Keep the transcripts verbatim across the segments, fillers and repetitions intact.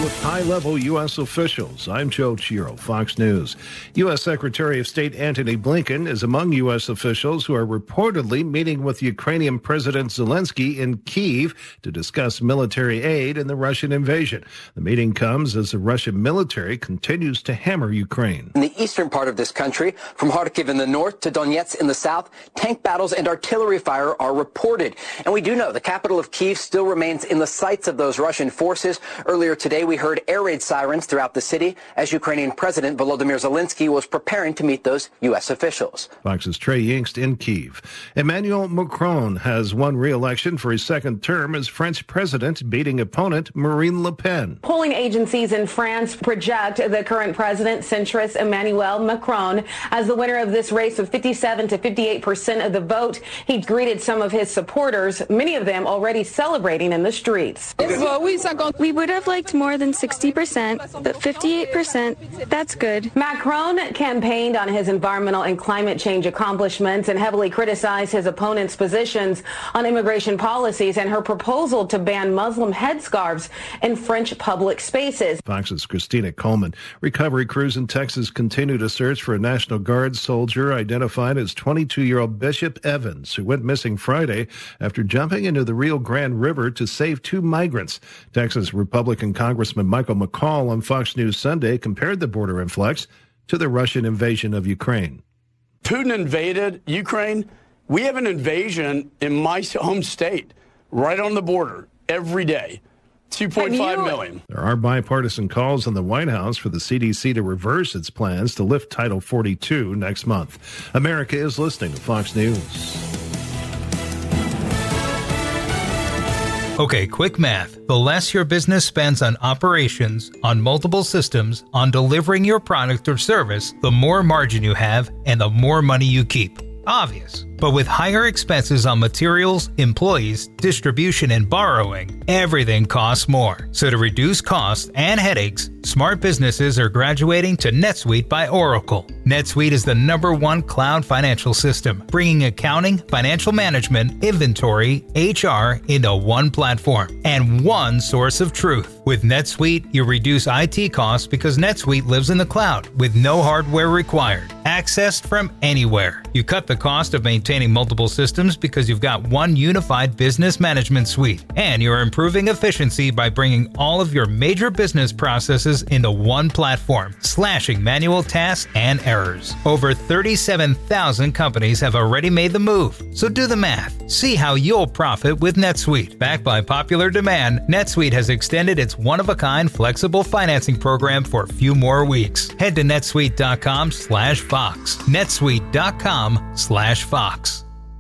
with high-level U S officials. I'm Joe Chiro, Fox News. U S Secretary of State Antony Blinken is among U S officials who are reportedly meeting with Ukrainian President Zelensky in Kyiv to discuss military aid in the Russian invasion. The meeting comes as the Russian military continues to hammer Ukraine. In the eastern part of this country, from Kharkiv in the north to Donetsk in the south, tank battles and artillery fire are reported. And we do know the capital of Kyiv still remains in the sights of those Russian forces. Earlier today, we heard air raid sirens throughout the city as Ukrainian President Volodymyr Zelensky was preparing to meet those U S officials. Fox's Trey Yingst in Kyiv. Emmanuel Macron has won re-election for his second term as French president, beating opponent Marine Le Pen. Polling agencies in France project the current president, centrist Emmanuel Macron, as the winner of this race with fifty-seven to fifty-eight percent of the vote. He greeted some of his supporters, many of them already celebrating in the streets. We would have liked more than sixty percent, but fifty-eight percent, that's good. Macron campaigned on his environmental and climate change accomplishments and heavily criticized his opponent's positions on immigration policies and her proposal to ban Muslim headscarves in French public spaces. Fox's Christina Coleman. Recovery crews in Texas continue to search for a National Guard soldier identified as twenty-two-year-old Bishop Evans, who went missing Friday after jumping into the Rio Grande River to save two migrants. Texas Republican Congressman Michael McCall on Fox News Sunday compared the border influx to the Russian invasion of Ukraine. Putin invaded Ukraine. We have an invasion in my home state, right on the border, every day. two point five million. There are bipartisan calls in the White House for the C D C to reverse its plans to lift Title forty-two next month. America is listening to Fox News. Okay, quick math. The less your business spends on operations, on multiple systems, on delivering your product or service, the more margin you have and the more money you keep. Obvious. But with higher expenses on materials, employees, distribution, and borrowing, everything costs more. So to reduce costs and headaches, smart businesses are graduating to NetSuite by Oracle. NetSuite is the number one cloud financial system, bringing accounting, financial management, inventory, H R into one platform and one source of truth. With NetSuite, you reduce I T costs because NetSuite lives in the cloud with no hardware required, accessed from anywhere. You cut the cost of maintaining multiple systems because you've got one unified business management suite, and you're improving efficiency by bringing all of your major business processes into one platform, slashing manual tasks and errors. Over thirty-seven thousand companies have already made the move, so do the math. See how you'll profit with NetSuite. Backed by popular demand, NetSuite has extended its one-of-a-kind flexible financing program for a few more weeks. Head to netsuite.com slash Fox. netsuite.com slash Fox.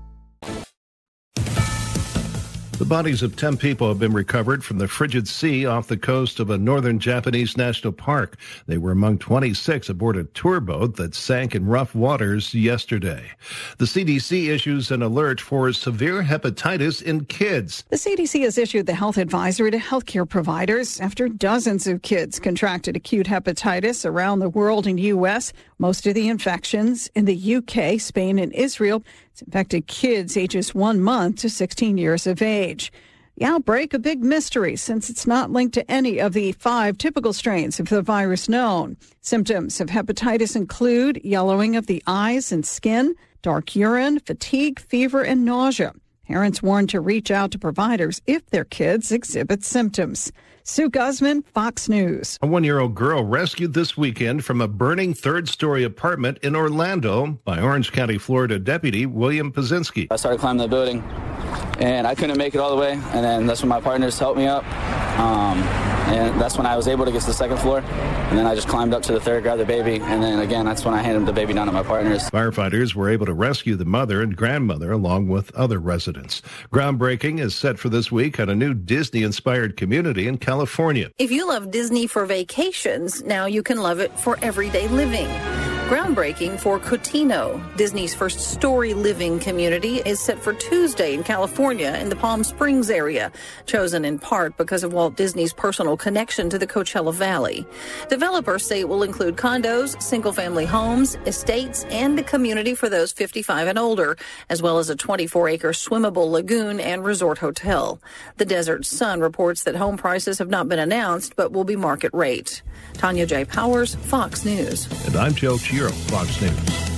The bodies of ten people have been recovered from the frigid sea off the coast of a northern Japanese national park. They were among twenty-six aboard a tour boat that sank in rough waters yesterday. The C D C issues an alert for severe hepatitis in kids. The C D C has issued the health advisory to healthcare providers after dozens of kids contracted acute hepatitis around the world and U S. Most of the infections in the U K, Spain, and Israel. It's infected kids ages one month to sixteen years of age. The outbreak, a big mystery since it's not linked to any of the five typical strains of the virus known. Symptoms of hepatitis include yellowing of the eyes and skin, dark urine, fatigue, fever, and nausea. Parents warned to reach out to providers if their kids exhibit symptoms. Sue Guzman, Fox News. A one-year-old girl rescued this weekend from a burning third-story apartment in Orlando by Orange County, Florida Deputy William Pazinski. I started climbing the building, and I couldn't make it all the way, and then that's when my partners helped me up, um, and that's when I was able to get to the second floor, and then I just climbed up to the third, grabbed the baby, and then again, that's when I handed the baby down to my partners. Firefighters were able to rescue the mother and grandmother along with other residents. Groundbreaking is set for this week on a new Disney-inspired community in California. If you love Disney for vacations, now you can love it for everyday living. Groundbreaking for Cotino, Disney's first story living community, is set for Tuesday in California in the Palm Springs area, chosen in part because of Walt Disney's personal connection to the Coachella Valley. Developers say it will include condos, single-family homes, estates, and a community for those fifty-five and older, as well as a twenty-four acre swimmable lagoon and resort hotel. The Desert Sun reports that home prices have not been announced, but will be market rate. Tanya J. Powers, Fox News. And I'm Joe Chiro, Fox News.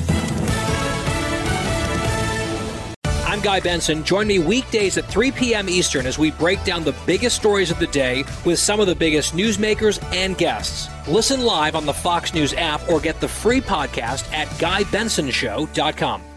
I'm Guy Benson. Join me weekdays at three p.m. Eastern as we break down the biggest stories of the day with some of the biggest newsmakers and guests. Listen live on the Fox News app or get the free podcast at guy benson show dot com.